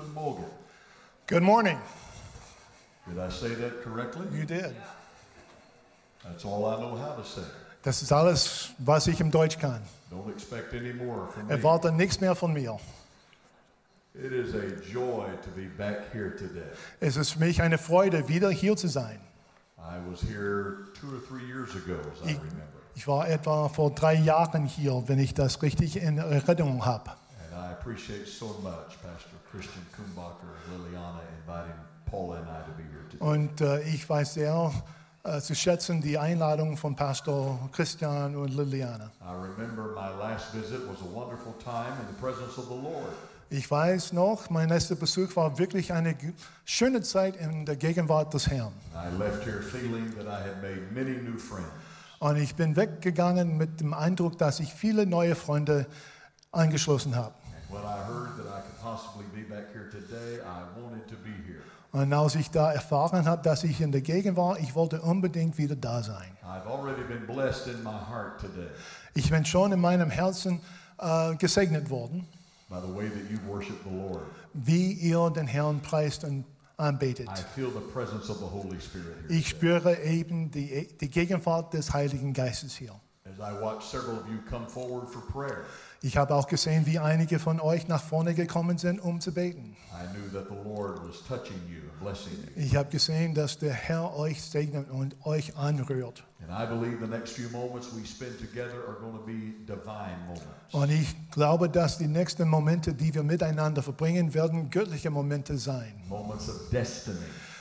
Guten Morgen. Good morning. Did I say that correctly? You did. That's all I know how to say. Das ist alles, was ich im Deutsch kann. Don't expect any more from me. Erwarte nichts mehr von mir. It is a joy to be back here today. Es ist für mich eine Freude, wieder hier zu sein. I was here 2 or 3 years ago, as I remember. Ich war etwa vor 3 Jahren hier, wenn ich das richtig in Erinnerung habe. And I appreciate so much Pastor Christian Kumbacher and Liliana inviting Paula and I to be here today. Und ich weiß sehr zu schätzen die Einladung von Pastor Christian und Liliana. I remember my last visit was a wonderful time in the presence of the Lord. Ich weiß noch, mein letzter Besuch war wirklich eine schöne Zeit in der Gegenwart des Herrn. I left here feeling that I had made many new friends. Und ich bin weggegangen mit dem Eindruck, dass ich viele neue Freunde angeschlossen habe. And when I heard that I could possibly be back here today, I wanted to be here. Und als ich da erfahren habe, dass ich in der Gegend war, ich wollte unbedingt wieder da sein. I've already been blessed in my heart today Ich bin schon in meinem Herzen gesegnet worden, by the way that you worship the Lord. wie ihr den Herrn preist und anbetet. I feel the presence of the Holy Spirit here. Ich spüre eben die Gegenwart des Heiligen Geistes hier. As I watch several of you come forward for prayer, Ich habe auch gesehen, wie einige von euch nach vorne gekommen sind, um zu beten. I knew that the Lord was touching you and blessing you. Ich habe gesehen, dass der Herr euch segnet und euch anrührt. And I believe the next few moments we spend together are going to be divine moments. Und ich glaube, dass die nächsten Momente, die wir miteinander verbringen, werden göttliche Momente sein. Moments of destiny.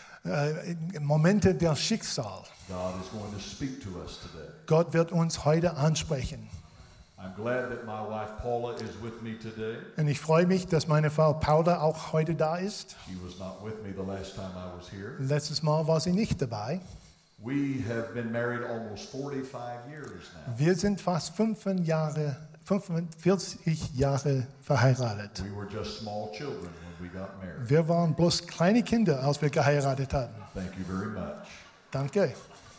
Momente der Schicksal. God is going to speak to us today. Gott wird uns heute ansprechen. I'm glad that my wife Paula is with me today. Und ich freue mich, dass meine Frau Paula auch heute da ist. She was not with me the last time I was here. Letztes Mal war sie nicht dabei. We have been married almost 45 years now. Wir sind fast 45 Jahre verheiratet. We were just small children when we got married. Wir waren bloß kleine Kinder, als wir geheiratet hatten. Thank you very much. Danke.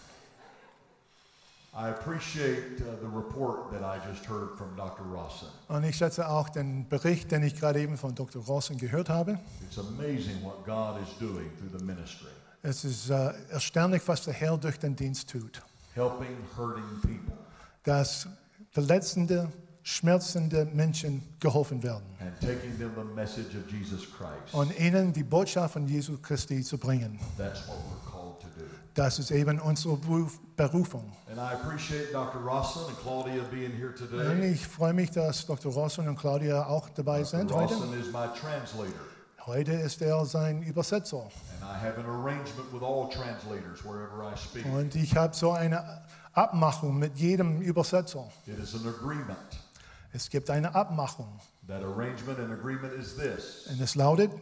I appreciate the report that I just heard from Dr. Rawson. Und ich schätze auch den Bericht, den ich gerade eben von Dr. Rawson gehört habe. It's amazing what God is doing through the ministry, Es ist erstaunlich, was der Herr durch den Dienst tut. helping hurting people Dass verletzende, schmerzende Menschen geholfen werden and taking them the message of Jesus Christ. und ihnen die Botschaft von Jesu Christi zu bringen. That's what we're called to do. Das ist eben unsere Berufung. And I appreciate Dr. Rawson and Claudia being here Und today. ich freue mich, dass Dr. Rawson und Claudia auch dabei Dr. sind heute. Rawson is my translator. Heute ist er sein Übersetzer. And I have an arrangement with all translators wherever I speak. Und ich habe so eine Abmachung mit jedem Übersetzer. It is an agreement. Es gibt eine Abmachung. That arrangement and agreement is this. Und es lautet,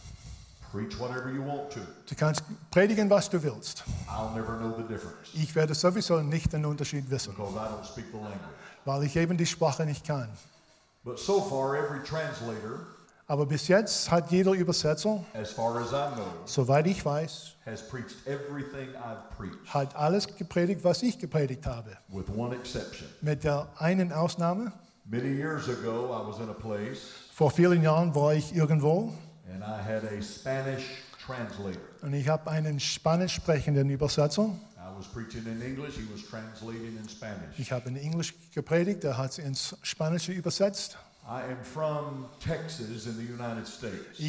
Preach whatever you want to. du kannst predigen, was du willst. I'll never know the difference Ich werde sowieso nicht den Unterschied wissen, because I don't speak the language. weil ich eben die Sprache nicht kann. But so far, every translator, Aber bis jetzt hat jeder Übersetzer, as far as I know, soweit ich weiß, has preached everything I've preached, hat alles gepredigt, was ich gepredigt habe. with one exception. Mit der einen Ausnahme, Many years ago, I was in a place vor vielen Jahren war ich irgendwo and I had a Spanish translator. und ich habe einen spanisch sprechenden Übersetzer. I was preaching in English, he was translating in Spanish. Ich habe in Englisch gepredigt, er hat es ins Spanische übersetzt. I am from Texas in the United States.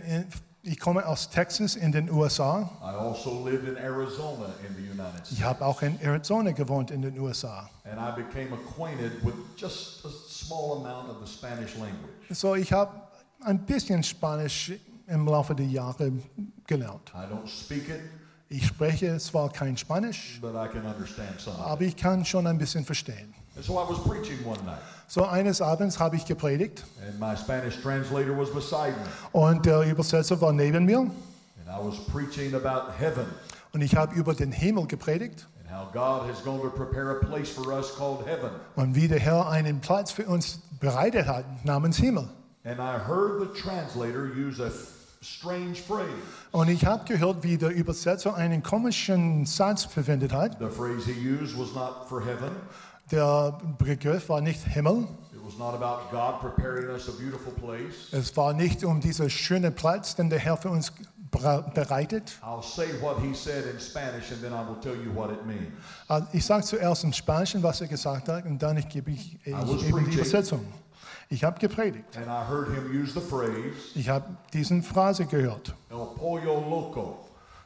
Ich komme aus Texas in den USA. I also lived in Arizona in the United Ich States. habe auch in Arizona gewohnt in den USA. And I became acquainted with just a small amount of the Spanish language. So ich habe ein bisschen Spanisch im Laufe der Jahre gelernt. I don't speak it, Ich spreche zwar kein Spanisch, but I can understand some of aber it. ich kann schon ein bisschen verstehen. And so I was preaching one night, So eines Abends habe ich gepredigt and my Spanish translator was beside me. und der Übersetzer war neben mir And I was preaching about heaven und ich habe über den Himmel gepredigt and how God is going to prepare a place for us called heaven. und wie der Herr einen Platz für uns bereitet hat namens Himmel. And I heard the translator use a strange phrase. Und ich habe gehört, wie der Übersetzer einen komischen Satz verwendet hat. The phrase he used was not for heaven, Der Begriff war nicht Himmel, it was not about God preparing us a beautiful place. Es war nicht um diesen schönen Platz, den der Herr für uns bereitet. I'll say what he said in Spanish and then I will tell you what it means. Ich sage zuerst im Spanischen, was er gesagt hat, und dann gebe ich die preaching. Übersetzung. Ich habe gepredigt. And I heard him use the phrase, Ich habe diese Phrase gehört. El pollo loco.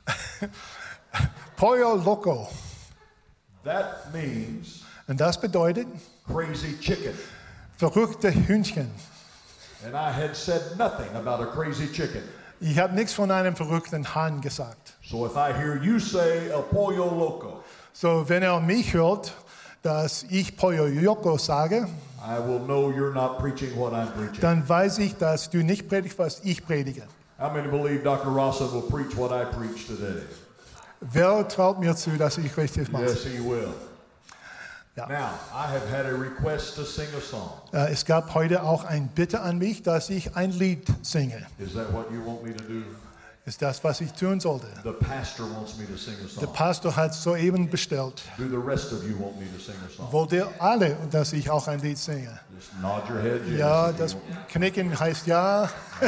Pollo loco. That means Und das bedeutet crazy chicken. verrückte Hühnchen. And I had said nothing about a crazy chicken. Ich habe nichts von einem verrückten Hahn gesagt. So if I hear you say El pollo loco, So, wenn er mich hört, dass ich Pollo loco sage, I will know you're not preaching what I'm preaching. dann weiß ich, dass du nicht predigst, was ich predige. How many believe Dr. Rasa will preach what I preach today? Wer traut mir zu, dass ich richtig mache? Yes, he will. Ja. Now, I have had a request to sing a song. Es gab heute auch ein Bitte an mich, dass ich ein Lied singe. Is that what you want me to do? Ist das, was ich tun sollte? The pastor wants me to sing a Der song. Pastor hat soeben bestellt. Do the rest of you want me to sing a song? Wollt ihr alle, dass ich auch ein Lied singe? Just nod your head. Yes, Ja, if you das want. Knicken heißt ja.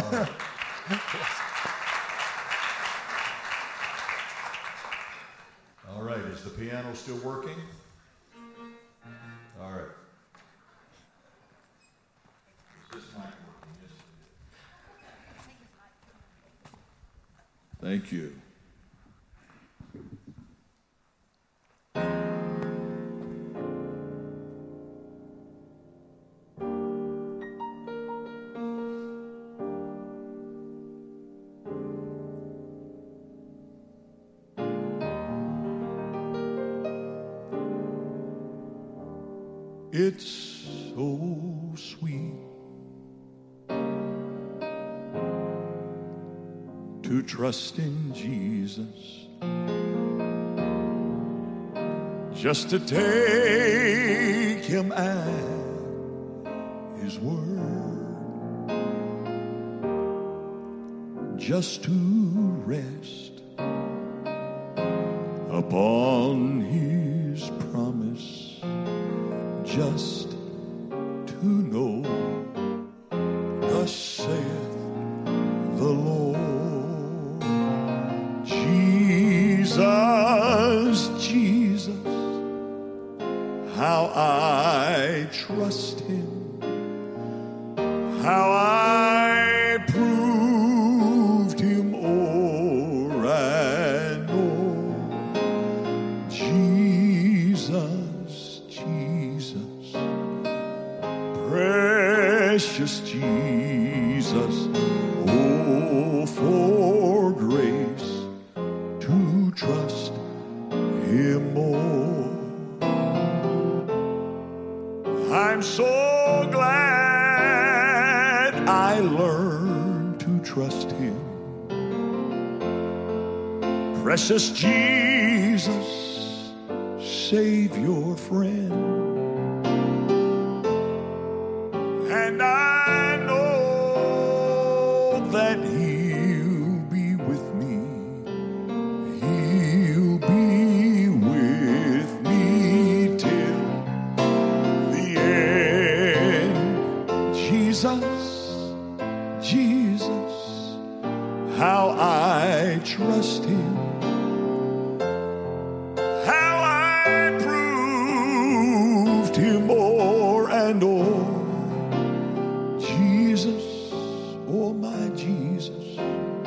All right, is the piano still working? All right. Is this mic working? Yes, it is. Thank you. It's so sweet to trust in Jesus, just to take him at his word, just to rest upon his promise, just to know, thus saith the Lord. Jesus, Jesus, how I trust him, how I proved him o'er and o'er. Jesus, Jesus, precious Jesus, oh, for grace to trust him more. I'm so glad I learned to trust him. Precious Jesus, Savior, friend. And I know that he'll be with me. He'll be with me till the end. Jesus, Jesus, how I trust him, how I proved him o'er and o'er. Jesus, oh my Jesus,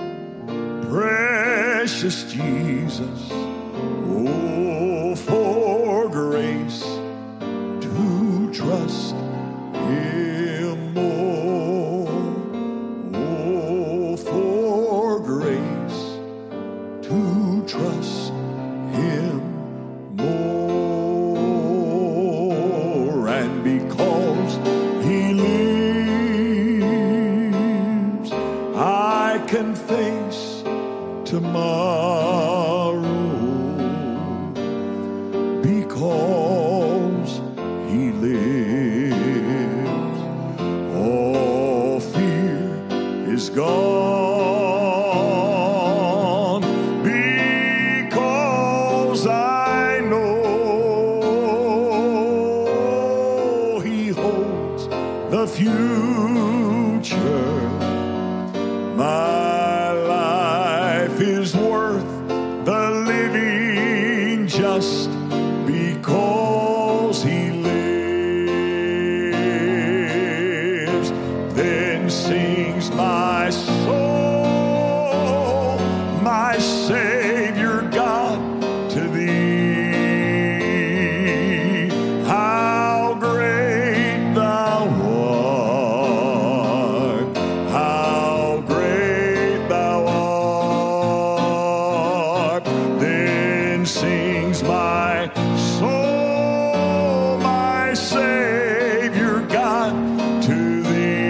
precious Jesus, oh, for grace to trust him more. Oh, for grace to trust him more. And because he lives, I can face tomorrow, because he lives. All fear is gone, because I know he holds My life is worth the living just because He lives. Then sings my soul, my Savior God, to Thee. How great Thou art, how great Thou art. Then sings my soul, my Savior God, to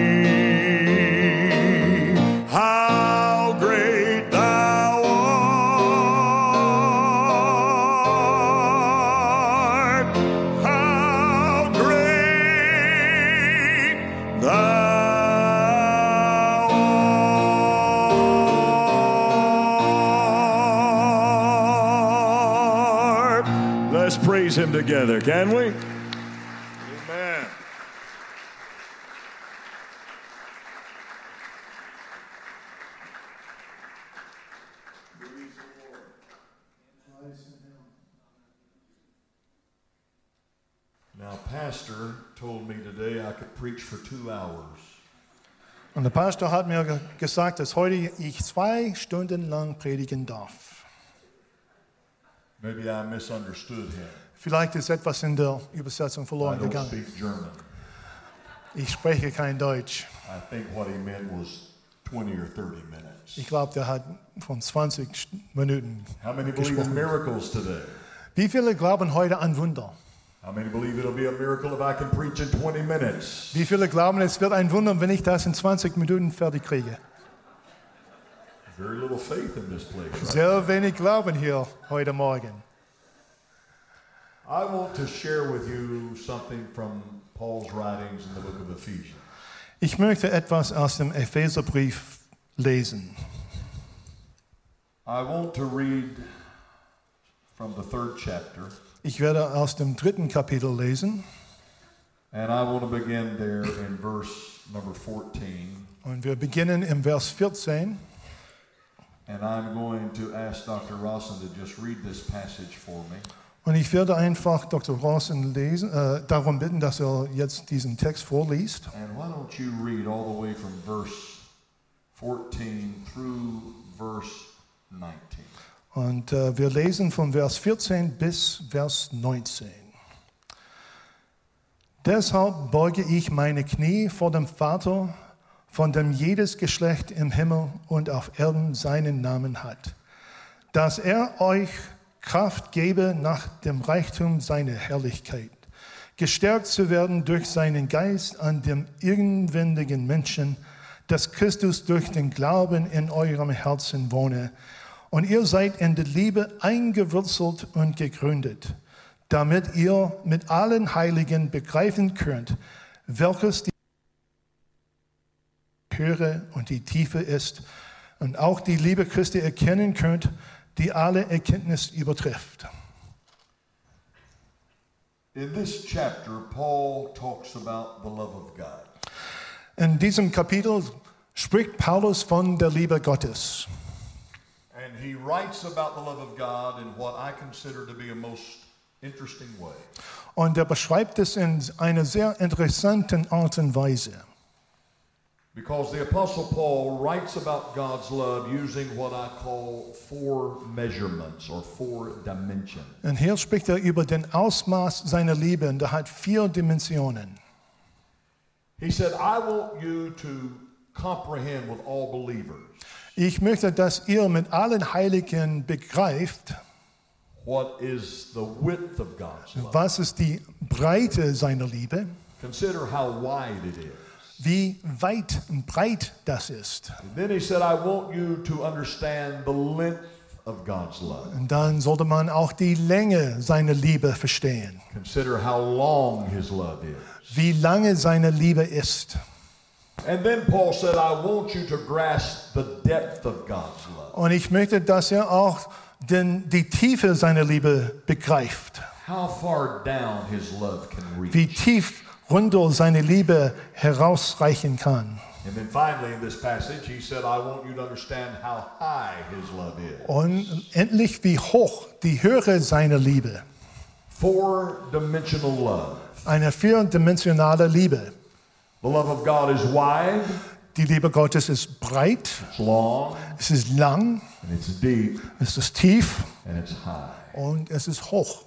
Thee. How great Thou art, how great Thou art. Let's praise Him together, can we? Amen. Now, Pastor told me today I could preach for 2 hours. Und der Pastor hat mir gesagt, dass heute ich 2 Stunden lang predigen darf. Maybe I misunderstood him. Vielleicht ist etwas in der Übersetzung I verloren don't gegangen. speak German. Ich spreche kein Deutsch. I think what he meant was 20 or 30 minutes. Ich glaube, der hat von 20 Minuten How many believe in gesprochen. miracles today? Wie viele glauben heute an Wunder? How many believe it'll be a miracle if I can preach in 20 minutes? Wie viele glauben, es wird ein Wunder, wenn ich das in 20 Minuten fertig kriege? Very little faith in this place. Right? Sehr wenig Glauben hier heute Morgen. I want to share with you something from Paul's writings in the book of Ephesians. Ich möchte etwas aus dem Epheserbrief lesen. I want to read from the 3rd chapter, Ich werde aus dem 3. Kapitel lesen and I want to begin there in verse number 14. und wir beginnen im Vers 14. And I'm going to ask Dr. Rawson to just read this passage for me. Und ich werde einfach Dr. Rawson darum bitten, dass er jetzt diesen Text vorliest. And why don't you read all the way from verse 14 through verse 19. Und wir lesen von Vers 14 bis Vers 19. Deshalb beuge ich meine Knie vor dem Vater, von dem jedes Geschlecht im Himmel und auf Erden seinen Namen hat, dass er euch Kraft gebe nach dem Reichtum seiner Herrlichkeit, gestärkt zu werden durch seinen Geist an dem inwendigen Menschen, dass Christus durch den Glauben in eurem Herzen wohne. Und ihr seid in der Liebe eingewurzelt und gegründet, damit ihr mit allen Heiligen begreifen könnt, welches die Höhe und die Tiefe ist, und auch die Liebe Christi erkennen könnt, die alle Erkenntnis übertrifft. In this chapter, Paul talks about the love of God. In diesem Kapitel spricht Paulus von der Liebe Gottes. And he writes about the love of God in what I consider to be a most interesting way. Und er beschreibt es in einer sehr interessanten Art und Weise. Because the Apostle Paul writes about God's love using what I call 4 measurements or 4 dimensions. Und hier spricht er über den Ausmaß seiner Liebe, und er hat 4 Dimensionen. He said, I want you to comprehend with all believers Ich möchte, dass ihr mit allen Heiligen begreift, what is the width of God's love. was ist die Breite seiner Liebe, Consider how wide it is. wie weit und breit das ist. And then he said, I want you to understand the length of God's love. Und dann sollte man auch die Länge seiner Liebe verstehen, Consider how long his love is. wie lange seine Liebe ist. And then Paul said, I want you to grasp the depth of God's love. Und ich möchte, dass er auch die Tiefe seiner Liebe begreift, How far down his love can reach. wie tief runter seine Liebe herausreichen kann. And then finally in this passage, he said, I want you to understand how high his love is. Und endlich, wie hoch die Höhe seiner Liebe. Four-dimensional love. Eine vierdimensionale Liebe. The love of God is wide, Die Liebe Gottes ist breit, it's long, es ist lang, and it's deep, es ist tief and it's high. und es ist hoch.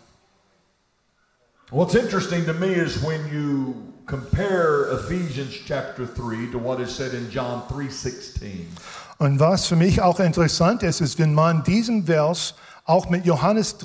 What's interesting to me is when you compare Ephesians chapter 3 to what is said in John 3:16. Und was für mich auch interessant ist, ist, wenn man diesen Vers auch mit Johannes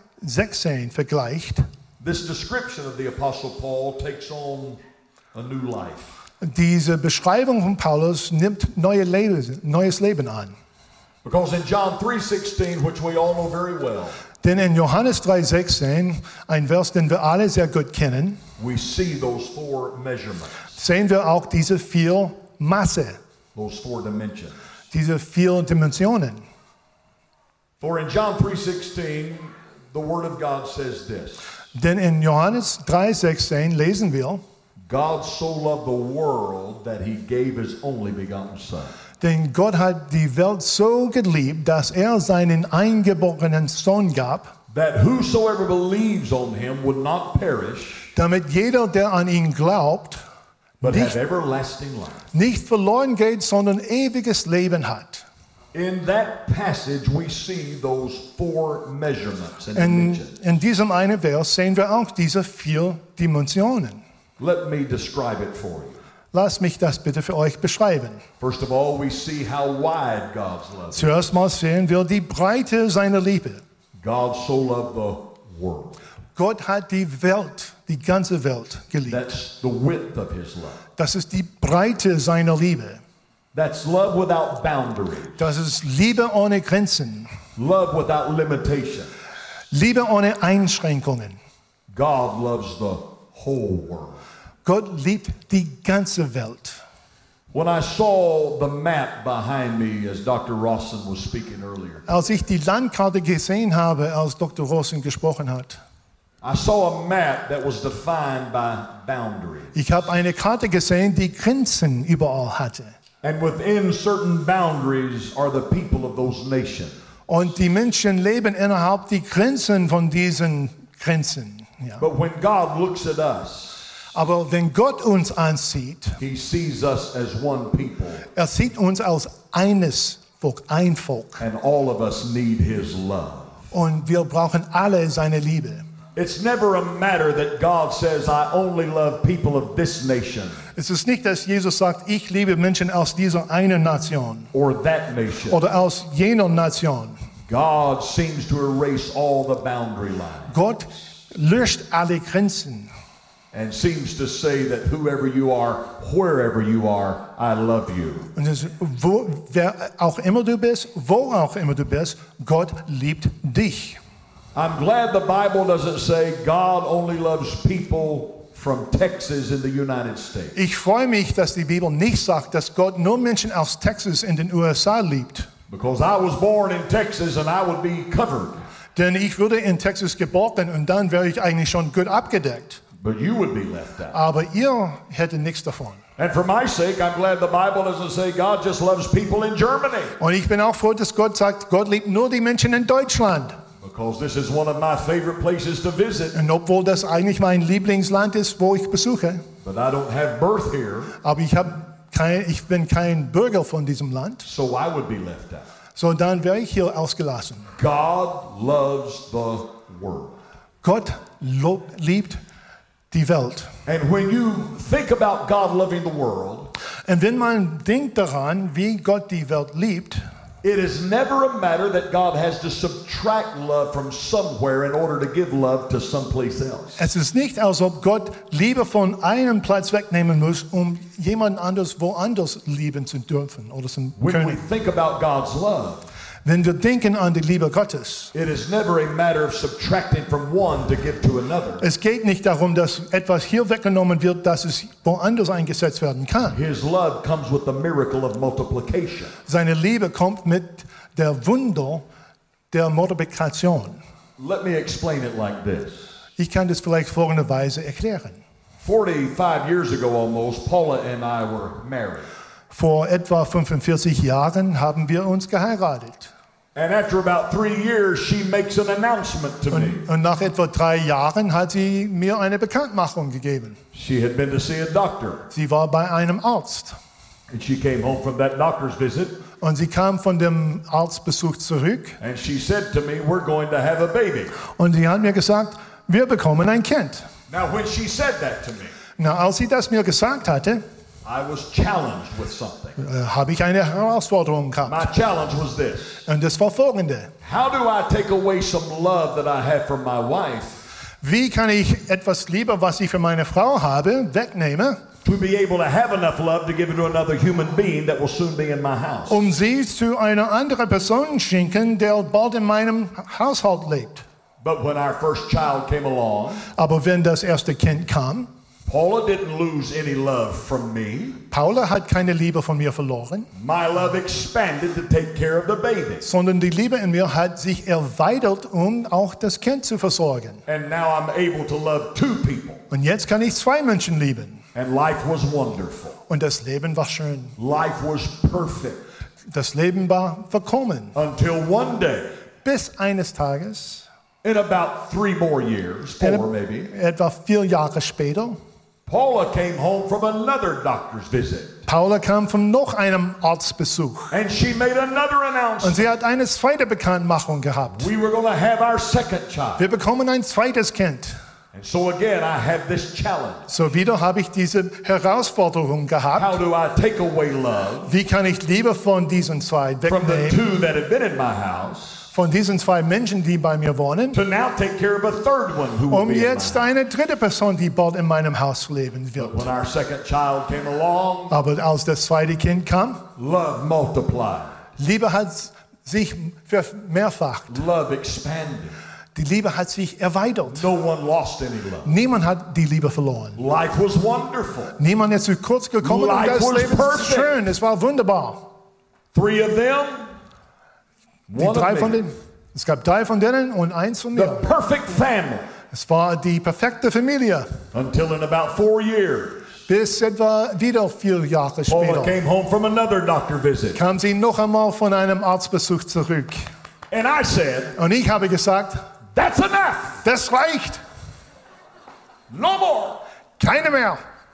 3,16 vergleicht. This description of the Apostle Paul takes on a new life. Diese Beschreibung von Paulus nimmt neues Leben an. Because in John 3:16, which we all know very well, Denn in Johannes 3,16, ein Vers, den wir alle sehr gut kennen, we see those four measurements, sehen wir auch diese vier Maße, those four dimensions. diese vier Dimensionen. For in John 3:16, the Word of God says this, Denn in Johannes 3,16 lesen wir, God so loved the world that he gave his only begotten Son. denn Gott hat die Welt so geliebt, dass er seinen eingeborenen Sohn gab, That whosoever believes on him would not perish, damit jeder, der an ihn glaubt, but nicht, have everlasting life. nicht verloren geht, sondern ewiges Leben hat. In that passage, we see those four measurements and dimensions. In diesem einen Vers sehen wir auch diese vier Dimensionen. Let me describe it for you. Lasst mich das bitte für euch beschreiben. First of all, we see how wide God's love is. Zuerst mal sehen wir die Breite seiner Liebe. God so loved the world. Gott hat die Welt, die ganze Welt geliebt. That's the width of his love. Das ist die Breite seiner Liebe. That's love without boundaries, Das ist Liebe ohne Grenzen. love without limitation. Liebe ohne Einschränkungen. God loves the whole world. Gott liebt die ganze Welt. When I saw the map behind me as Dr. Rawson was speaking earlier, Als ich die Landkarte gesehen habe, als Dr. Rosen gesprochen hat, I saw a map that was defined by boundaries. ich habe eine Karte gesehen, die Grenzen überall hatte. And within certain boundaries are the people of those nations. Und die Menschen leben innerhalb die Grenzen von diesen Grenzen. Ja. But when God looks at us, Aber wenn Gott uns ansieht, he sees us as one people, er sieht uns als eines Volk, ein Volk. and all of us need his love. Und wir brauchen alle seine Liebe. It's never a matter that God says, I only love people of this nation Es ist nicht, dass Jesus sagt, ich liebe Menschen aus dieser einen Nation or that nation. oder aus jener Nation. God seems to erase all the boundary lines Gott löscht alle Grenzen and seems to say that whoever you are, wherever you are, I love you. und es, wer auch immer du bist, wo auch immer du bist, Gott liebt dich. I'm glad the Bible doesn't say God only loves people from Texas in the United States. Ich freue mich, dass die Bibel nicht sagt, dass Gott nur Menschen aus Texas in den USA liebt. Because I was born in Texas and I would be covered. Denn ich wurde in Texas geboren und dann wäre ich eigentlich schon gut abgedeckt. But you would be left out. Aber ihr hättet nichts davon. And for my sake, I'm glad the Bible doesn't say God just loves people in Germany. Und ich bin auch froh, dass Gott sagt, Gott liebt nur die Menschen in Deutschland. Because this is one of my favorite places to visit. Und obwohl das eigentlich mein Lieblingsland ist, wo ich besuche. But I don't have birth here, Aber ich bin kein Bürger von diesem Land. so I would be left out. So dann wäre ich hier ausgelassen. God loves the world. Gott liebt die Welt. And when you think about God loving the world, Und wenn man denkt daran, wie Gott die Welt liebt, it is never a matter that God has to subtract love from somewhere in order to give love to someplace else. es ist nicht, als ob Gott Liebe von einem Platz wegnehmen muss, um jemand anders woanders lieben zu dürfen oder zu When we können. think about God's love, Wenn wir denken an die Liebe Gottes, it is never a matter of subtracting from one to give to another. es geht nicht darum, dass etwas hier weggenommen wird, dass es woanders eingesetzt werden kann. His love comes with the miracle of multiplication. Seine Liebe kommt mit der Wunder der Multiplikation. Let me explain it like this. Ich kann das vielleicht folgenderweise erklären. 45 years ago almost, Paula and I were married. Vor etwa 45 Jahren haben wir uns geheiratet. And after about 3 years, she makes an announcement to me. Und nach etwa 3 Jahren hat sie mir eine Bekanntmachung gegeben. She had been to see a doctor. Sie war bei einem Arzt. And she came home from that doctor's visit. Und sie kam von dem Arztbesuch zurück. And she said to me, we're going to have a baby. Und sie hat mir gesagt, wir bekommen ein Kind. Now, when she said that to me, Na, als sie das mir gesagt hatte, I was challenged with something. habe ich eine Herausforderung gehabt. My challenge was this. Und das war folgende. How do I take away some love that I have for my wife Wie kann ich etwas Liebe, was ich für meine Frau habe, wegnehmen, to be able to have enough love to give it to another human being that will soon be in my house? um sie zu einer anderen Person schenken, der bald in meinem Haushalt lebt? But when our first child came along, Aber wenn das erste Kind kam, Paula didn't lose any love from me. Paula hat keine Liebe von mir verloren, My love expanded to take care of the baby. sondern die Liebe in mir hat sich erweitert, um auch das Kind zu versorgen. And now I'm able to love 2 people. Und jetzt kann ich 2 Menschen lieben. And life was wonderful. Und das Leben war schön. Life was perfect. Das Leben war vollkommen. Until one day, Bis eines Tages, in about 3 more years, 4 maybe, etwa 4 Jahre später, Paula came home from another doctor's visit. Paula kam von noch einem Arztbesuch. And she made another Und announcement. sie hat eine zweite Bekanntmachung gehabt. We were going to have our second child. Wir bekommen ein zweites Kind. And so again, I have this challenge. So wieder habe ich diese Herausforderung gehabt. How do I take away love Wie kann ich Liebe von diesen 2 from the wegnehmen? 2 that had been in my house Von diesen 2 Menschen, die bei mir wohnen, to now take care of a third one who will be in my jetzt house? eine dritte Person, die bald in meinem Haus leben But wird. when our second child came along, Aber als das zweite Kind kam, love multiplied. Liebe hat sich vermehrfacht. Love expanded. Die Liebe hat sich erweitert. No one lost any love. Niemand hat die Liebe verloren. Life was wonderful. Niemand ist zu kurz gekommen und Life das was Leben ist perfect. schön. Es war wunderbar. 3 of them, Die one 3 of von me. denen, es gab 3 von denen und 1 von The mir. perfect family. Es war die perfekte Familie. Until in about 4 years, Bis etwa wieder 4 Jahre Paula später came home from another doctor visit. kam sie noch einmal von einem Arztbesuch zurück. And I said, Und ich habe gesagt, that's enough. das reicht. No more. Keine mehr.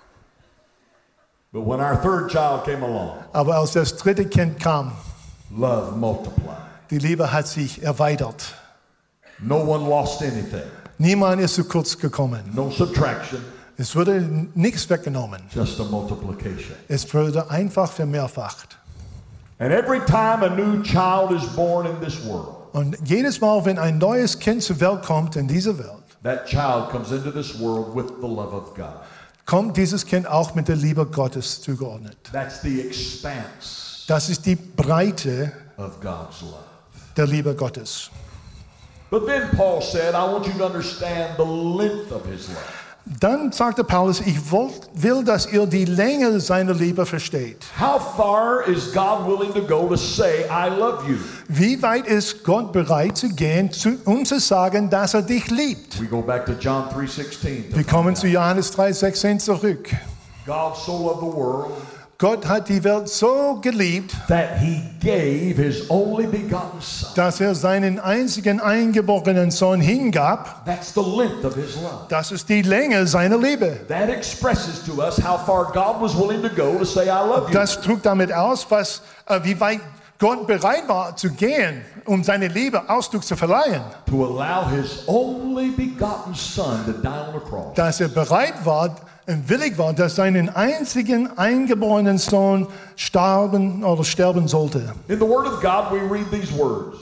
But when our third child came along, Aber als das dritte Kind kam, love multiplied. die Liebe hat sich erweitert. No one lost anything. Niemand ist zu kurz gekommen. No subtraction, Es wurde nichts weggenommen. just a multiplication. Es wurde einfach vermehrfacht. And every time a new child is born in this world, Und jedes Mal, wenn ein neues Kind zur Welt kommt in dieser Welt, that child comes into this world with the love of God. kommt dieses Kind auch mit der Liebe Gottes zugeordnet. That's the expanse Das ist die Breite of God's love. der Liebe Gottes. But then Paul said, I want you to understand the length of his love. Dann sagte Paulus, ich will, dass ihr die Länge seiner Liebe versteht. How far is God willing to go to say, I love you? Wie weit ist Gott bereit zu gehen, um zu sagen, dass er dich liebt? We go back to John 3:16. Wir kommen zu Johannes 3,16 zurück. God so loved the world Gott hat die Welt so geliebt, that he gave his only begotten son. dass er seinen einzigen eingeborenen Sohn hingab. That's the length of his love. Das ist die Länge seiner Liebe. That expresses to us how far God was willing to go to say, I love you. Das trug damit aus, wie weit Gott bereit war zu gehen, um seine Liebe Ausdruck zu verleihen. To allow his only begotten son to die on the cross. Dass er bereit war und willig war, dass seinen einzigen eingeborenen Sohn sterben sollte. In the Word of God, we read these words.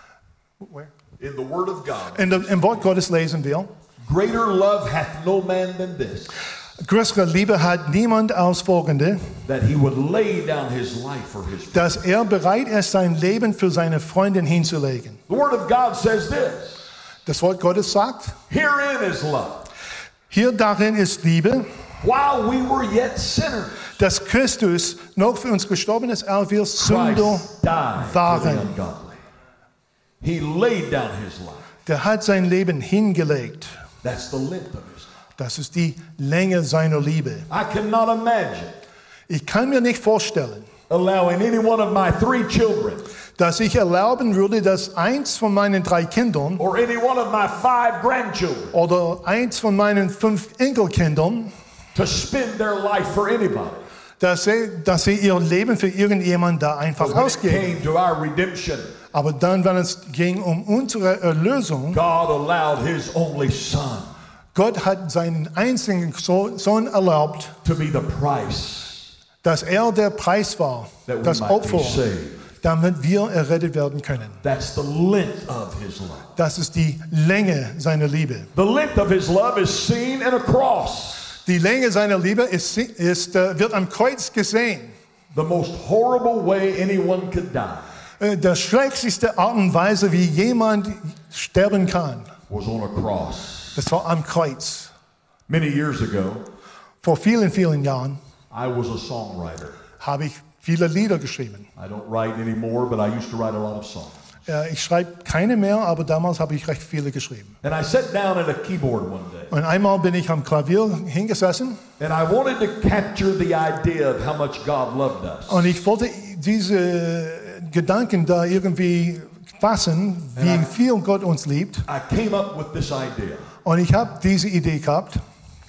In the Word of God. Im Wort Gottes lesen wir, Greater love hath no man than this, größere Liebe hat niemand als folgende, that he would lay down his life for his friend. dass er bereit ist, sein Leben für seine Freundin hinzulegen. The Word of God says this. Das Wort Gottes sagt, Herein is love. hier darin ist Liebe, While we were yet sinners, dass Christus noch für uns gestorben ist, als wir Sünder Christ died for the waren. ungodly. He laid down his life. Der hat sein Leben hingelegt. That's the length of his life. Das ist die Länge seiner Liebe. I cannot imagine Ich kann mir nicht vorstellen, allowing any one of my 3 children dass ich erlauben würde, dass eins von meinen 3 Kindern or any one of my 5 grandchildren oder eins von meinen 5 Enkelkindern, to spend their life for anybody. dass sie ihr Leben für irgendjemanden da einfach But when it ausgeben. came to our redemption, Aber dann, wenn es ging um unsere Erlösung, God allowed His only Son Gott hat seinen einzigen Sohn erlaubt, to be the price dass er der Preis war, that we das might be Opfer, saved. damit wir errettet werden können. That's the length of His love. Das ist die Länge seiner Liebe. The length of His love is seen in a cross. Die Länge seiner Liebe wird am Kreuz gesehen. The most horrible way anyone could die Die schrecklichste Art und Weise, wie jemand sterben kann, was on a cross. das war am Kreuz. Many years ago, Vor vielen, vielen Jahren I was a songwriter. habe ich viele Lieder geschrieben. I don't write anymore, but I used to write a lot of songs. Ich schreibe keine mehr, aber damals habe ich recht viele geschrieben. And I sat down at a keyboard one day, Und einmal bin ich am Klavier hingesessen and I wanted to capture the idea of how much God loved us. und ich wollte diese Gedanken da irgendwie fassen, wie viel Gott uns liebt. I came up with this idea. Und ich habe diese Idee gehabt.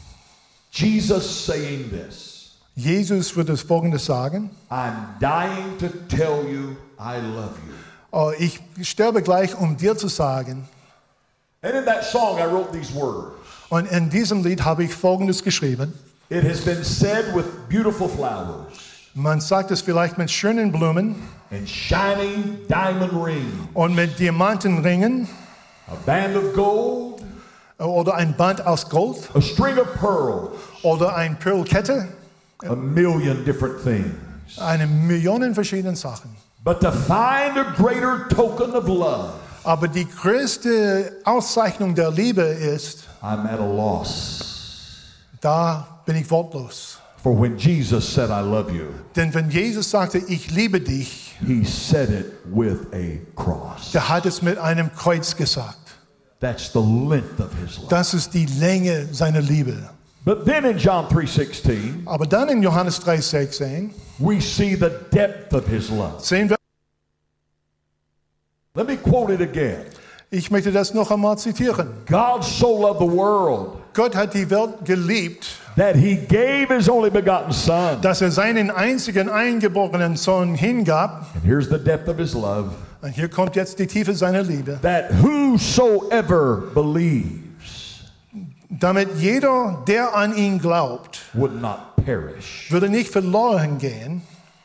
Jesus saying this: Jesus würde Folgendes sagen: I'm dying to tell you I love you. Ich sterbe gleich, um dir zu sagen. And in that song I wrote these words. Und in diesem Lied habe ich Folgendes geschrieben. It has been said with beautiful flowers Man sagt es vielleicht mit schönen Blumen and shining diamond rings, und mit Diamantenringen a band of gold, oder ein Band aus Gold a string of pearls, oder eine Perlkette. a million different things. Eine Million verschiedene Sachen. But to find a greater token of love, Aber die größte Auszeichnung der Liebe ist, I'm at a loss. da bin ich wortlos. For when Jesus said, I love you, Denn wenn Jesus sagte, ich liebe dich, He said it with a cross. der hat es mit einem Kreuz gesagt. That's the length of His love. Das ist die Länge seiner Liebe. But then in John 3:16, Aber dann in Johannes 3,16 we see the depth of His love. sehen wir, Let me quote it again. ich möchte das noch einmal zitieren. God so loved the world Gott hat die Welt geliebt, that He gave His only begotten Son. dass er seinen einzigen eingeborenen Sohn hingab. And here's the depth of His love. Und hier kommt jetzt die Tiefe seiner Liebe. That whosoever believes Damit jeder, der an ihn glaubt, would not perish. würde nicht verloren gehen.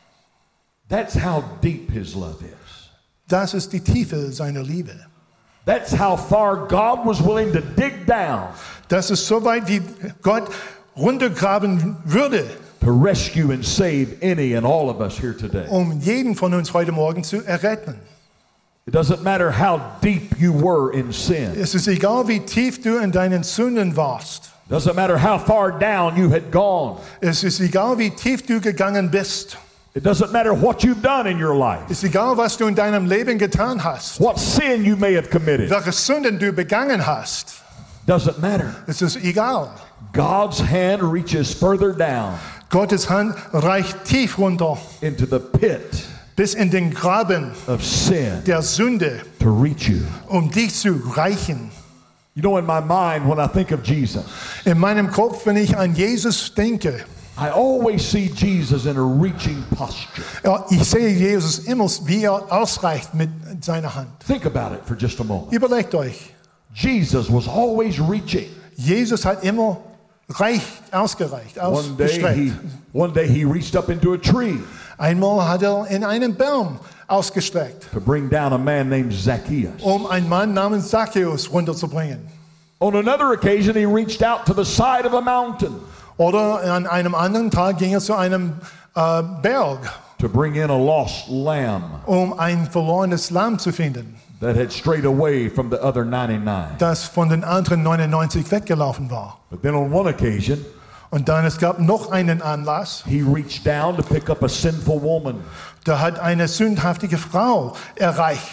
That's how deep His love is. Das ist die Tiefe seiner Liebe. That's how far God was willing to dig down Das ist so weit, wie Gott runtergraben würde, to rescue and save any and all of us here today. um jeden von uns heute Morgen zu erretten. It doesn't matter how deep you were in sin. Es ist egal, wie tief du in deinen Sünden warst. Doesn't matter how far down you had gone. Es ist egal, wie tief du gegangen bist. It doesn't matter what you've done in your life. Es ist egal, was du in deinem Leben getan hast. What sin you may have committed. Welche Sünden du begangen hast. Doesn't matter. Es ist egal. God's hand reaches further down Gottes Hand reicht tief runter, into the pit bis in den Graben of sin der Sünde, to reach you. um dich zu reichen. You know, in my mind, when I think of Jesus, In meinem Kopf, wenn ich an Jesus denke, I always see Jesus in a reaching posture. ja, ich sehe Jesus immer, wie er ausreicht mit seiner Hand. Think about it for just a moment. Überlegt euch, Jesus was always reaching. Jesus hat immer ausgereicht, ausgestreckt. One day he reached up into a tree Einmal hat er in einen Baum ausgestreckt, to bring down a man named Zacchaeus. um einen Mann namens Zacchaeus runterzubringen. On another occasion, he reached out to the side of a mountain Oder an einem anderen Tag ging er zu einem Berg, to bring in a lost lamb um ein verlorenes Lamm zu finden, that had strayed away from the other 99. das von den anderen 99 weggelaufen war. But then on one occasion, Und dann, es gab noch einen Anlass, he reached down to pick up a sinful woman da hat eine sündhaftige Frau erreicht,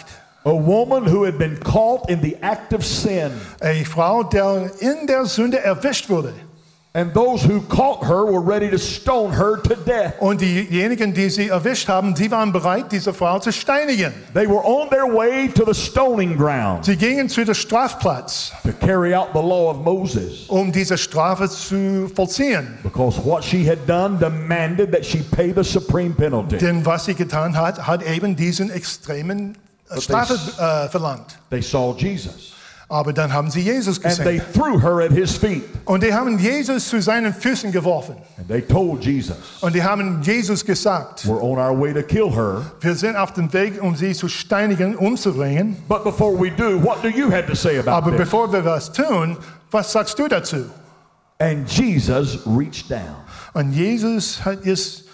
A woman who had been caught in the act of sin. Eine Frau, der in der Sünde erwischt wurde. And those who caught her were ready to stone her to death. Und diejenigen, die sie erwischt haben, sie waren bereit, diese Frau zu steinigen. They were on their way to the stoning ground Sie gingen zu dem Strafplatz, to carry out the law of Moses. um diese Strafe zu vollziehen. Because what she had done demanded that she pay the supreme penalty. Denn was sie getan hat, hat eben diesen extremen Strafe verlangt. They saw Jesus. Aber dann haben sie Jesus And they gesehen. threw her at his feet. Und die haben Jesus zu seinen Füßen geworfen. And they told Jesus, Und die haben Jesus gesagt, we're on our way to kill her. wir sind auf dem Weg, um sie zu steinigen, umzubringen. But before we do, what do you have to say about Aber this? bevor wir das tun, was sagst du dazu? And Jesus reached down. Und Jesus hat es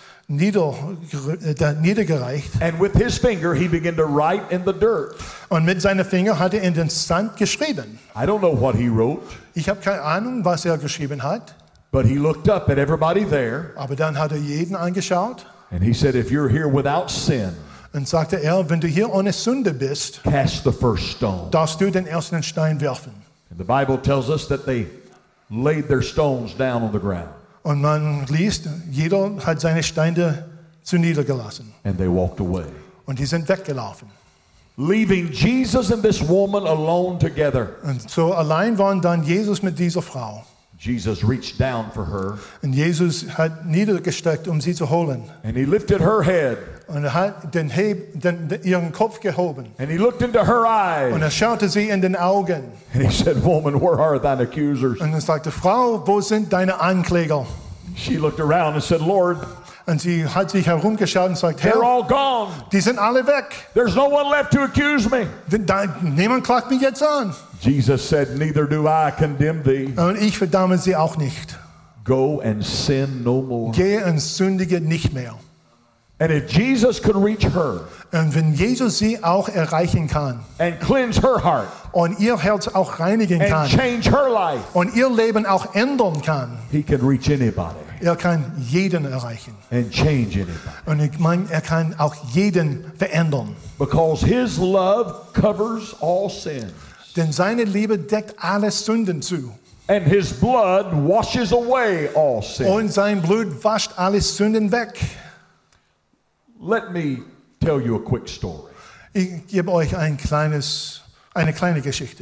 niedergereicht. And with his finger, he began to write in the dirt. Und mit seinen Fingern hat er in den Sand geschrieben. I don't know what he wrote, Ich habe keine Ahnung, was er geschrieben hat. but he looked up at everybody there Aber dann hat er jeden angeschaut and he said, if you're here without sin, und sagte er, wenn du hier ohne Sünde bist, cast the first stone. darfst du den ersten Stein werfen. And the Bible tells us that they laid their stones down on the ground Und man liest, jeder hat seine Steine zu niedergelassen. and they walked away, Und die sind weggelaufen. leaving Jesus and this woman alone together. Und so allein waren dann Jesus mit dieser Frau. Jesus reached down for her Und Jesus hat niedergestreckt, um sie zu holen. and he lifted her head Und er hat ihren Kopf gehoben. and he looked into her Und eyes er schaute sie in den Augen. and he said, woman, where are thine accusers? Und er sagte, Frau, wo sind deine Ankläger? She looked around and said, Lord, Und sie hat sich herumgeschaut und sagt, they're Herr, all gone. die sind alle weg. There's no one left to accuse me. Niemand klagt mich jetzt an. Jesus said, neither do I condemn thee. Und ich verdamme sie auch nicht. Go and sin no more. Gehe und sündige nicht mehr. And if Jesus could reach her Und wenn Jesus sie auch erreichen kann and cleanse her heart und ihr Herz auch reinigen and kann change her life, und ihr Leben auch ändern kann, he can reach anybody er kann jeden erreichen. and change anybody. Und ich meine, er kann auch jeden verändern. Because his love covers all sin. Denn seine Liebe deckt alle Sünden zu. And his blood washes away all sin. Und sein Blut wascht alle Sünden weg. Let me tell you a quick story. Ich gebe euch eine kleine Geschichte.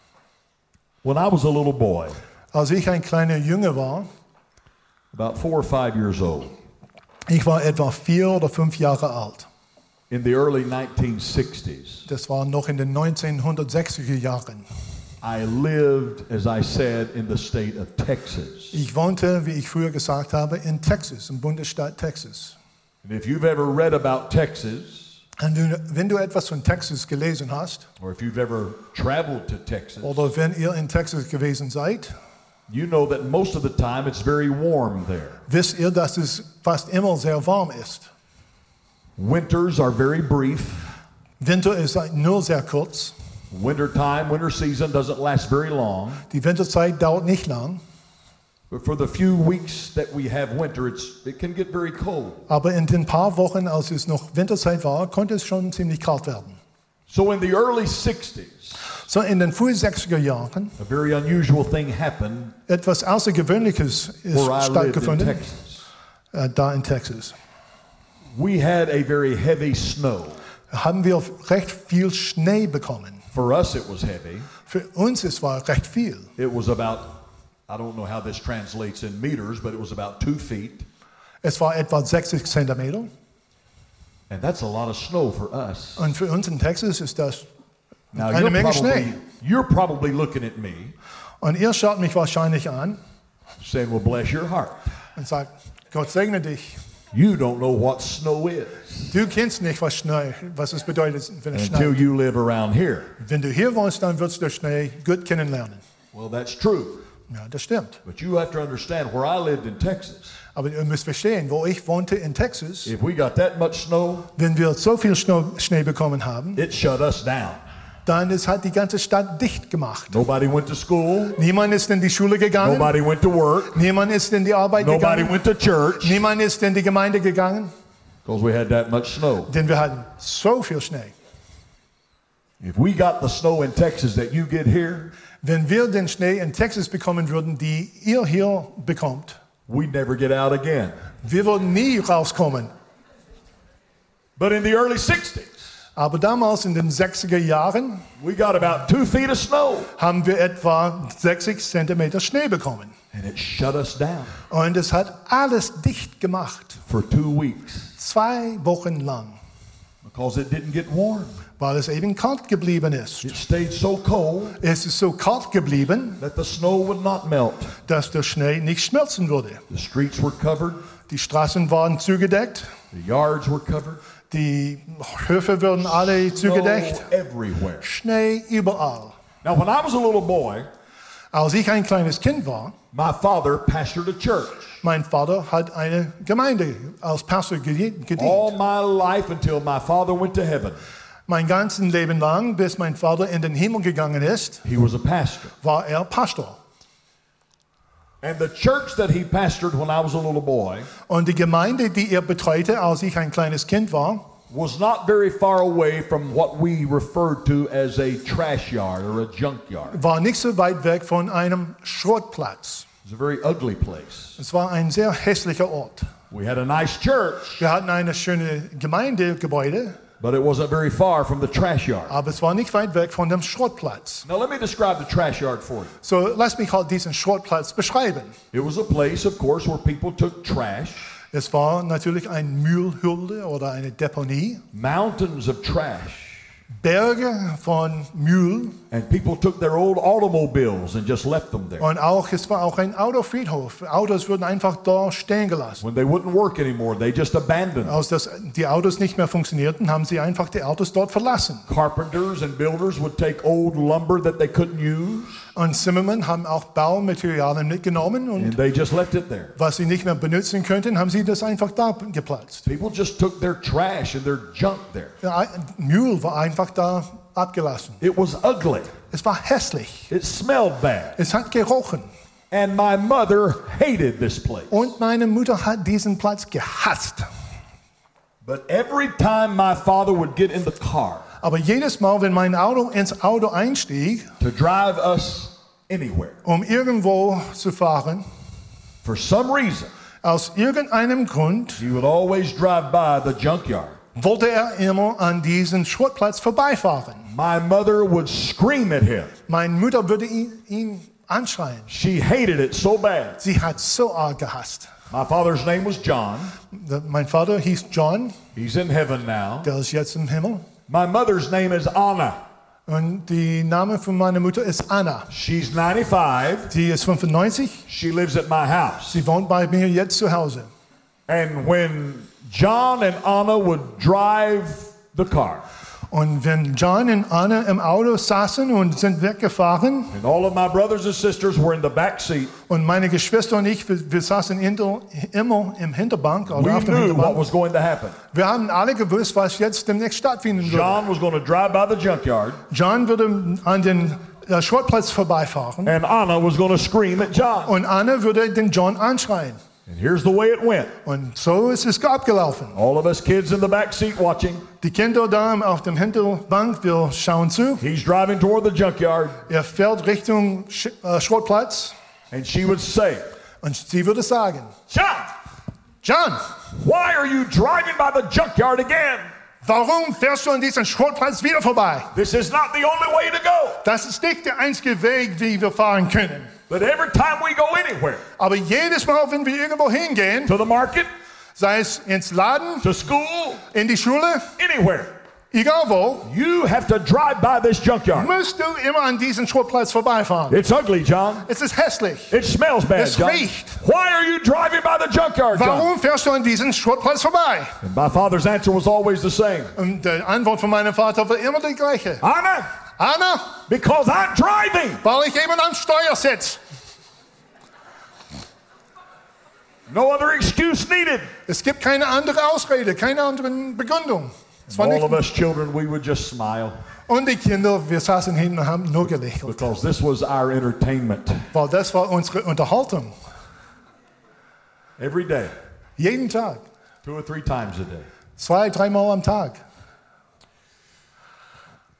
When I was a little boy, Als ich ein kleiner Junge war, about 4 or 5 years old, ich war etwa 4 oder 5 Jahre alt. in the early 1960s, Das war noch in den 1960er Jahren. I lived, as I said, in the state of Texas. Ich wohnte, wie ich früher gesagt habe, in Texas, im Bundesstaat Texas. And if you've ever read about Texas, Und wenn du etwas von Texas gelesen hast, or if you've ever traveled to Texas, oder wenn ihr in Texas gewesen seid, you know that most of the time it's very warm there. wisst ihr, dass es fast immer sehr warm ist. Winters are very brief. Winter ist nur sehr kurz. Winter season doesn't last very long. Die Winterzeit dauert nicht lang. But for the few weeks that we have winter, it can get very cold. Aber in den paar Wochen, als es noch Winterzeit war, konnte es schon ziemlich kalt werden. So in the early 60s, So in den frühen 60er Jahren, a very unusual thing happened etwas Außergewöhnliches ist where I lived in stattgefunden, Texas. da in Texas. We had a very heavy snow. Haben wir recht viel Schnee bekommen. For us, it was heavy. Für uns es war recht viel. It was about, I don't know how this translates in meters, but it was about 2 feet. Es war etwa 60 Zentimeter. And that's a lot of snow for us. Und für uns in Texas ist das Now, eine Menge Schnee. you're probably looking at me Und ihr schaut mich wahrscheinlich an saying, well, bless your heart. und sagt, Gott segne dich. You don't know what snow is Du kennst nicht, was es bedeutet, wenn es until schneit. you live around here. Wenn du hier wohnst, dann wirst du Schnee gut kennenlernen. Well, that's true. Ja, das stimmt. But you have to understand where I lived in Texas. Aber ihr müsst verstehen, wo ich wohnte in Texas, If we got that much snow, wenn wir so viel Schnee bekommen haben, it shut us down. dann hat die ganze Stadt dicht gemacht. Nobody went to school. Niemand ist in die Schule gegangen. Nobody went to work. Niemand ist in die Arbeit Nobody gegangen. went to church Niemand ist in die Gemeinde gegangen, because we had that much snow. denn wir hatten so viel Schnee. If we got the snow in Texas that you get here, Wenn wir den Schnee in Texas bekommen würden, die ihr hier bekommt, we'd never get out again. wir würden nie rauskommen. But in the early 60s, Aber damals in den 60er Jahren we got about 2 feet of snow. haben wir etwa 60 Zentimeter Schnee bekommen. And it shut us down Und es hat alles dicht gemacht, for 2 weeks 2 Wochen lang, because it didn't get warm. weil es eben kalt geblieben ist. It stayed so cold Es ist so kalt geblieben, that the snow would not melt. dass der Schnee nicht schmelzen würde. The streets were covered, Die Straßen waren zugedeckt, the yards were covered, die Höfe wurden alle snow zugedeckt, everywhere. Schnee überall. Now, when I was a little boy, Als ich ein kleines Kind war, my father pastored a church. mein Vater hat eine Gemeinde als Pastor gedient. All my life until my father went to heaven, Mein ganzes Leben lang, bis mein Vater in den Himmel gegangen ist, he was a pastor. war er Pastor. And the church that he pastored when I was a little boy Und die Gemeinde, die er betreute, als ich ein kleines Kind war, was not very far away from what we referred to as a trash yard or a junkyard. war nicht so weit weg von einem Schrottplatz. It was a very ugly place. Es war ein sehr hässlicher Ort. We had a nice church, Wir hatten eine schöne Gemeindegebäude, but it wasn't very far from the trash yard. aber es war nicht weit weg von dem Schrottplatz. Now let me describe the trash yard for you. So, lass mich halt diesen Schrottplatz beschreiben. It was a place, of course, where people took trash, Es war natürlich eine Müllhalde oder eine Deponie, mountains of trash, Berge von Müll and people took their old automobiles and just left them there. und es war auch ein Autofriedhof. Autos wurden einfach da stehen gelassen. When they wouldn't work anymore, they just abandoned them. Als die Autos nicht mehr funktionierten, haben sie einfach die Autos dort verlassen. Carpenters and builders would take old lumber that they couldn't use, Und Zimmermann haben auch Baumaterialien mitgenommen and und they just left it there. was sie nicht mehr benutzen könnten, haben sie das einfach da geplatzt. People just took their trash and their junk there. Ja, Müll war einfach da abgelassen. It was ugly. Es war hässlich. It smelled bad. Es hat gerochen. And my mother hated this place. Und meine Mutter hat diesen Platz gehasst. But every time my father would get in the car Aber jedes Mal, wenn mein Auto ins Auto einstieg, to drive us anywhere, irgendwo zu fahren, for some reason, aus irgendeinem Grund he would always drive by the junkyard. wollte er immer an diesen Schrottplatz vorbeifahren. My mother would scream at him. Meine Mutter würde ihn anschreien. She hated it so bad. Sie hat so arg gehasst. My father's name was John. Mein Vater hieß John, He's in heaven now. der ist jetzt im Himmel. My mother's name is Anna. Und die Name von meiner Mutter ist Anna. She's 95. Sie ist 95. She lives at my house. Sie wohnt bei mir jetzt zu Hause. And when John and Anna would drive the car, Und wenn John und Anna im Auto saßen und sind weggefahren and all of my brothers and sisters were in the back seat, und meine Geschwister und ich, wir saßen immer im Hinterbank oder we auf dem knew what Hinterbank. was going to happen. Wir haben alle gewusst, was jetzt demnächst stattfinden würde. John was going to drive by the junkyard, John würde an den Schrottplatz vorbeifahren and Anna was going to scream at John. und Anna würde den John anschreien. And here's the way it went. Und so ist es abgelaufen. All of us kids in the back seat watching. Die Kinder da auf dem Hinterbank, wir schauen zu. He's driving toward the junkyard, Er fährt Richtung Schrottplatz and she would say, und sie würde sagen, John, John, why are you driving by the junkyard again? warum fährst du an diesem Schrottplatz wieder vorbei? This is not the only way to go. Das ist nicht der einzige Weg, wie wir fahren können. But every time we go anywhere, Aber jedes Mal, wenn wir irgendwo hingehen, to the market, sei es ins Laden, to school, in die Schule, anywhere, egal wo, you have to drive by this junkyard. musst du immer an diesen Schrottplatz vorbeifahren. It's ugly, John. Es ist hässlich. It smells bad, Es John. riecht. Why are you driving by the junkyard, John? Warum fährst du an diesen Schrottplatz vorbei? And my father's answer was always the same. Und die Antwort von meinem Vater war immer die gleiche. Anna, Anna, because I'm driving. weil ich eben am Steuer sitze. No other excuse needed. Es gibt keine andere Ausrede, keine andere Begründung. Es war All nicht, of us children, we would just smile und die Kinder, wir saßen hinten und haben nur gelächelt. because this was our entertainment Weil das war unsere Unterhaltung. every day, Jeden Tag. 2 or 3 times a day. 2-3 Mal am Tag.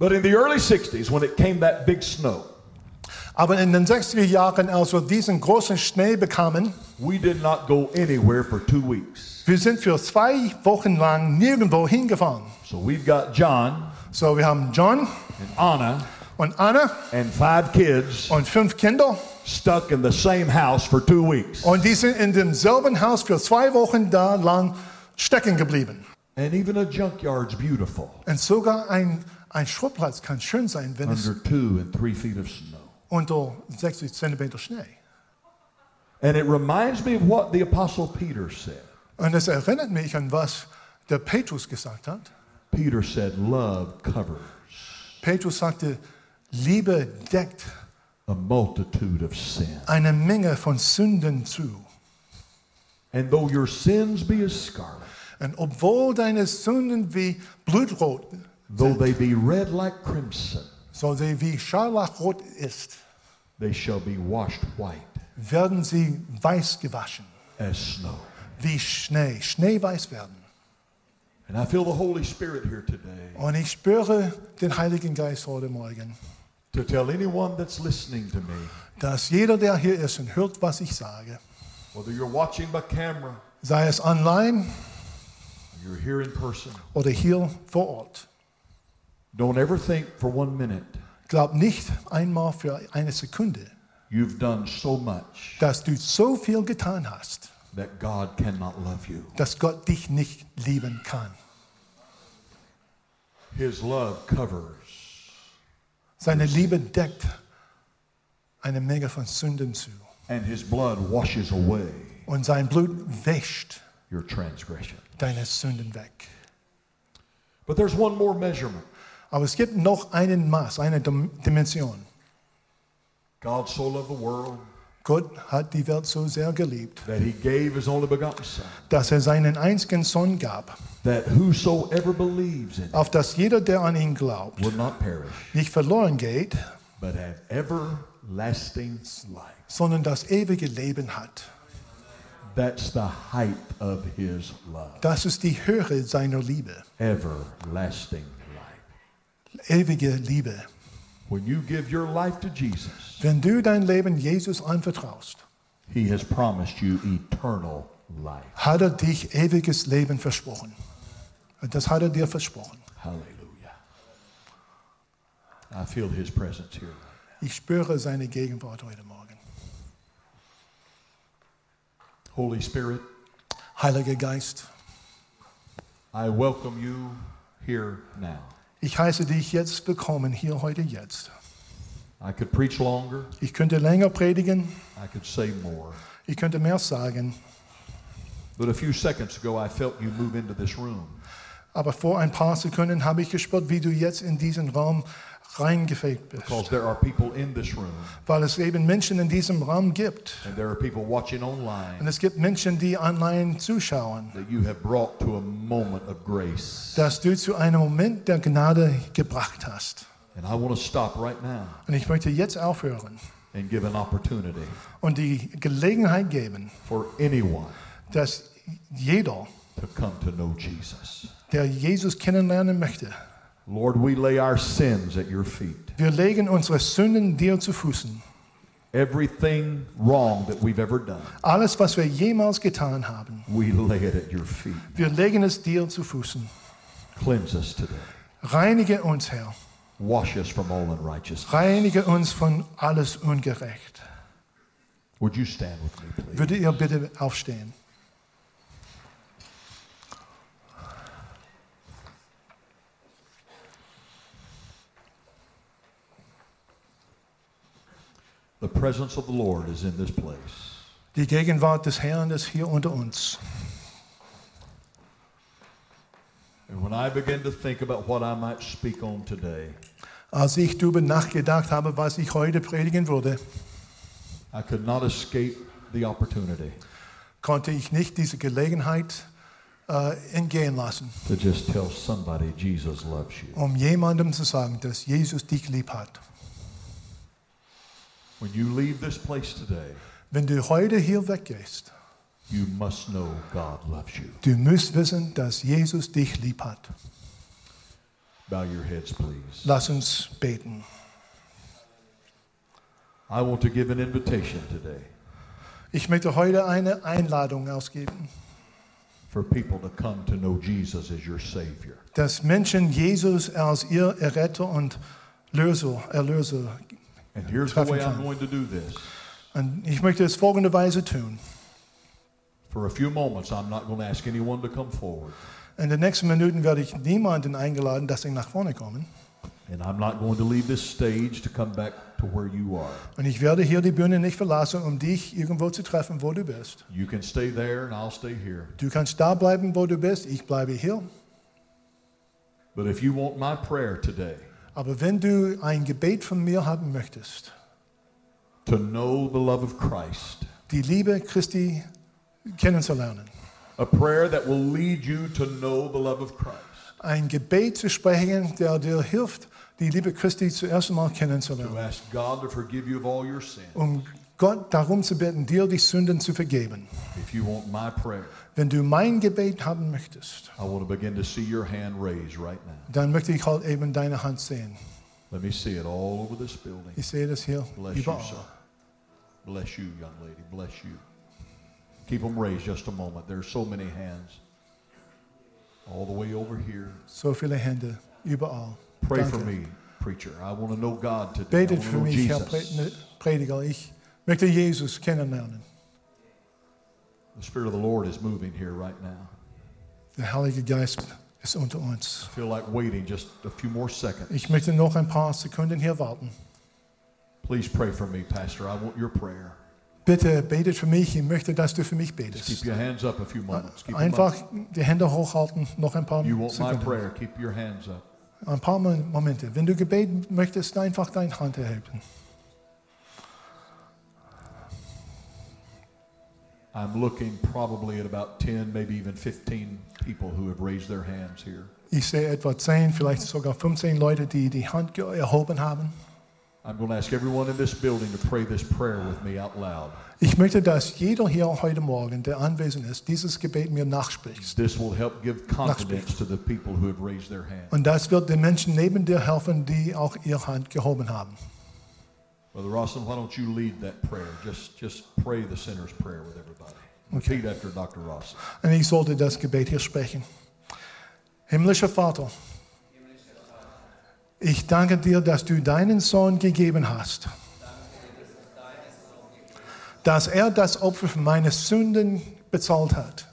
But in the early 60s, when it came that big snow, Aber in den 60er Jahren, als wir diesen großen Schnee bekamen, we did not go anywhere for 2 weeks. wir sind für 2 Wochen lang nirgendwo hingefahren. So we've got John So, wir haben John and Anna und Anna and 5 kids und 5 Kinder stuck in the same house for 2 weeks. und die sind in demselben Haus für 2 Wochen da lang stecken geblieben. And even a junkyard's beautiful Und sogar ein Schrottplatz kann schön sein, wenn es under 2 and 3 feet of snow. unter 60 Zentimeter Schnee. And it reminds me of what the Apostle Peter said. Und es erinnert mich an was der Petrus gesagt hat. Peter said, love covers Petrus sagte, Liebe deckt a multitude of sin. eine Menge von Sünden zu. And though your sins be as scarlet, Und obwohl deine Sünden wie Blutrot, though they be red like crimson, so sie wie Scharlachrot ist, they shall be washed white werden sie weiß gewaschen, as snow. wie Schnee, schneeweiß werden. And I feel the Holy Spirit here today Und ich spüre den Heiligen Geist heute Morgen, to tell anyone that's listening to me, dass jeder, der hier ist und hört, was ich sage, whether you're watching by camera, sei es online or you're here in person, oder hier vor Ort, don't ever think for 1 minute glaub nicht einmal für eine Sekunde, you've done so much dass du so viel getan hast, that God cannot love you. dass Gott dich nicht lieben kann. His love covers. Seine Liebe deckt eine Menge von Sünden zu. And his blood washes away Und sein Blut wäscht your transgression. deine Sünden weg. But there's one more measurement. Aber es gibt noch einen Maß, eine Dimension. God so loved the world Gott hat die Welt so sehr geliebt, that he gave his only begotten Son, dass er seinen einzigen Sohn gab, that whosoever believes in him auf dass jeder, der an ihn glaubt, will not perish, nicht verloren geht, but have everlasting life. sondern das ewige Leben hat. That's the height of his love. Das ist die Höhe seiner Liebe. Everlasting life. Ewige Liebe. When you give your life to Jesus, Wenn du dein Leben Jesus anvertraust, he has promised you eternal life. hat er dich ewiges Leben versprochen. Und das hat er dir versprochen. Hallelujah. I feel his presence here. Ich spüre seine Gegenwart heute Morgen. Holy Spirit, Heiliger Geist, I welcome you here now. ich heiße dich jetzt willkommen, hier heute jetzt. I could preach longer. Ich könnte länger predigen, I could say more. ich könnte mehr sagen, But a few seconds ago, I felt you move into this room. aber vor ein paar Sekunden habe ich gespürt, wie du jetzt in diesen Raum reingefegt bist. Because there are people in this room, Weil es eben Menschen in diesem Raum gibt. and there are people watching Und online es gibt Menschen, die online zuschauen, that you have brought to a moment of grace. dass du zu einem Moment der Gnade gebracht hast. And I want to stop right now Und ich möchte jetzt aufhören and give an opportunity und die Gelegenheit geben, for anyone dass jeder, to come to know Jesus. der Jesus kennenlernen möchte, Lord, we lay our sins at your feet. wir legen unsere Sünden dir zu Füßen. Everything wrong that we've ever done, Alles, was wir jemals getan haben, we lay it at your feet. wir legen es dir zu Füßen. Cleanse us today. Reinige uns, Herr. Wash us from all unrighteousness. Reinige uns von alles Ungerecht. Would you stand with me, please? Würdet ihr bitte aufstehen? The presence of the Lord is in this place. Die Gegenwart des Herrn ist hier unter uns. And when I begin to think about what I might speak on today, Als ich darüber nachgedacht habe, was ich heute predigen würde, I could not escape the opportunity konnte ich nicht diese Gelegenheit entgehen lassen, to just tell somebody Jesus loves you. um jemandem zu sagen, dass Jesus dich lieb hat. When you leave this place today, Wenn du heute hier weggehst, you must know God loves you. du musst wissen, dass Jesus dich lieb hat. Bow your heads, please. Lass uns beten. I want to give an invitation today Ich möchte heute eine Einladung ausgeben, for people to come to know Jesus as your Savior. dass Menschen Jesus als ihr Erretter und Erlöser. And here's the way I'm going to do this. Und ich möchte es folgende Weise tun. For a few moments, I'm not going to ask anyone to come forward. In den nächsten Minuten werde ich niemanden eingeladen, dass sie nach vorne kommen. And I'm not going to leave this stage to come back to where you are. Und ich werde hier die Bühne nicht verlassen, um dich irgendwo zu treffen, wo du bist. You can stay there and I'll stay here. Du kannst da bleiben, wo du bist. Ich bleibe hier. But if you want my prayer today, Aber wenn du ein Gebet von mir haben möchtest, to know the love of Christ, die Liebe Christi kennenzulernen, a prayer that will lead you to know the love of Christ, ein Gebet zu sprechen, der dir hilft, die Liebe Christi zuerst einmal to kennenzulernen, ask God to forgive you of all your sins. um Gott darum zu bitten, dir die Sünden zu vergeben. If you want my prayer, Wenn du mein Gebet haben möchtest, I want to begin to see your hand raised right now. dann möchte ich halt eben deine Hand sehen. Let me see it all over this building. Ich sehe das hier Bless you, überall. sir. Bless you, young lady. Bless you. Keep them raised just a moment. There's so many hands. All the way over here. So viele Hände, überall. Pray Danke. for me, preacher. I want to know God today. I Betet want to für know mich, Herr Jesus. Prediger. Ich möchte Jesus kennenlernen. The Spirit of the Lord is moving here right now. Der Heilige Geist ist unter uns. I feel like waiting just a few more seconds. Ich möchte noch ein paar Sekunden hier warten. Please pray for me, Pastor. I want your prayer. Bitte betet für mich. Ich möchte, dass du für mich Just keep betest. your hands up a few moments. Keep them Einfach up. die Hände hochhalten, noch ein paar You want my Sekunden. prayer, keep your hands up. Ein paar Momente. Wenn du gebeten möchtest, einfach deine Hand erheben. I'm looking probably at about 10, maybe even 15 people who have raised their hands here. Ich sehe etwa 10, vielleicht sogar 15 Leute, die die Hand erhoben haben. I'm going to ask everyone in this building to pray this prayer with me out loud. Ich möchte, dass jeder hier heute Morgen, der anwesend ist, dieses Gebet mir nachspricht. This will help give confidence to the people who have raised their hands. Und das wird den Menschen neben dir helfen, die auch ihre Hand gehoben haben. Brother Rawson, why don't you lead that prayer? Just pray the sinner's prayer with everybody. Okay. Repeat after Dr. Rawson. Und ich sollte das Gebet hier sprechen. Himmlischer Vater, ich danke dir, dass du deinen Sohn gegeben hast, dass er das Opfer für meine Sünden bezahlt hat,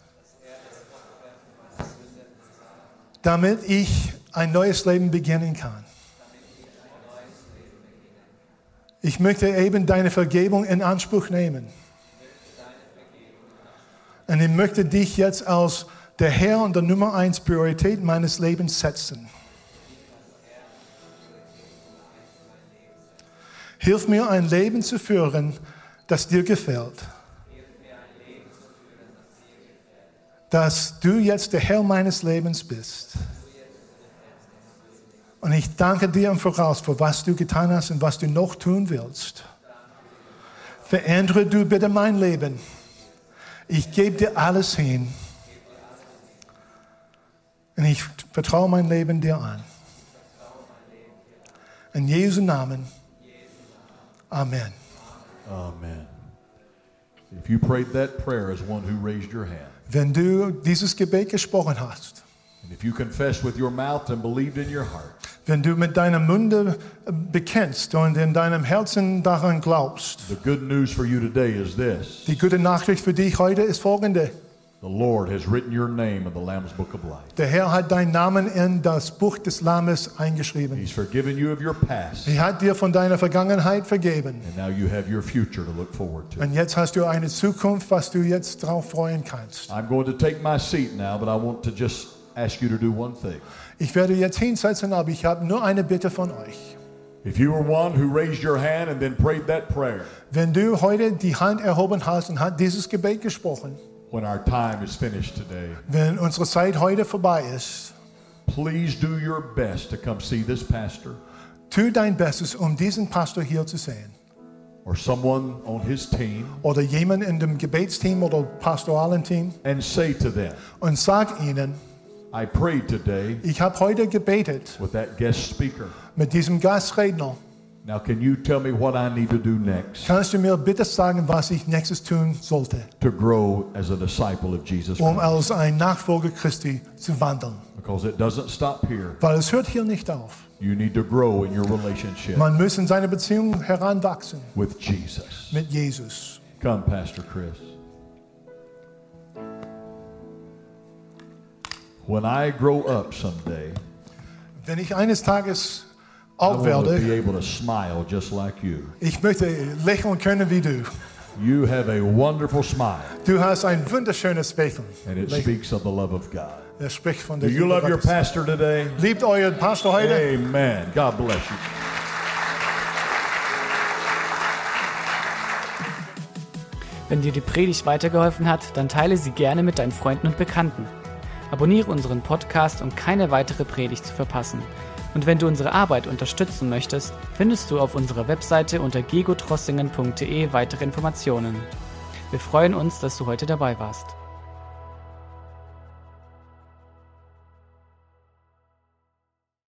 damit ich ein neues Leben beginnen kann. Ich möchte eben deine Vergebung in Anspruch nehmen. Und ich möchte dich jetzt als der Herr und der Nummer 1 Priorität meines Lebens setzen. Hilf mir, ein Leben zu führen, das dir gefällt. Dass du jetzt der Herr meines Lebens bist. Und ich danke dir im Voraus für was du getan hast und was du noch tun willst. Verändere du bitte mein Leben. Ich gebe dir alles hin. Und ich vertraue mein Leben dir an. In Jesu Namen. Amen. Amen. If you prayed that prayer as one who raised your hand, Wenn du dieses Gebet gesprochen hast, and if you confessed with your mouth and believed in your heart, wenn du mit deinem Munde bekennst und in deinem Herzen daran glaubst, the good news for you today is this. die gute Nachricht für dich heute ist folgende. The Lord has written your name in the Lamb's Book of Life. Der Herr hat deinen Namen in das Buch des Lammes eingeschrieben. He's forgiven you of your past, Er hat dir von deiner Vergangenheit vergeben. and now you have your future to look forward to. Und jetzt hast du eine Zukunft, was du jetzt drauf freuen kannst. I'm going to take my seat now, but I want to just ask you to do one thing. Ich werde jetzt hinsetzen, aber ich habe nur eine Bitte von euch. If you were one who raised your hand and then prayed that prayer, Wenn du heute die Hand erhoben hast und hast dieses Gebet gesprochen, when our time is finished today, wenn unsere Zeit heute vorbei ist, please do your best to come see this pastor tu dein Bestes, um diesen Pastor hier zu sehen. or someone on his team Oder jemand in dem Gebetsteam oder pastoralen Team and say to them, und sag ihnen, I prayed today Ich habe heute gebetet with that guest speaker. mit diesem Gastredner. Now, can you tell me what I need to do next Kannst du mir bitte sagen, was ich nächstes tun sollte, to grow as a disciple of Jesus um Christ? als ein Nachfolger Christi zu wandeln? Because it doesn't stop here. Weil es hört hier nicht auf. You need to grow in your relationship Man muss in seine Beziehung heranwachsen with Jesus. mit Jesus. Come, Pastor Chris. When I grow up someday, Wenn ich eines Tages I alt want to be werde, able to smile just like you. ich möchte lächeln können wie du. You have a wonderful smile, Du hast ein wunderschönes Lächeln. and it speaks of the love of God. Er spricht von Do der you Liebe love your Gottes. pastor today? Liebt euren Pastor heute? Amen. God bless you. Wenn dir die Predigt weitergeholfen hat, dann teile sie gerne mit deinen Freunden und Bekannten. Abonniere unseren Podcast, um keine weitere Predigt zu verpassen. Und wenn du unsere Arbeit unterstützen möchtest, findest du auf unserer Webseite unter gegotrossingen.de weitere Informationen. Wir freuen uns, dass du heute dabei warst.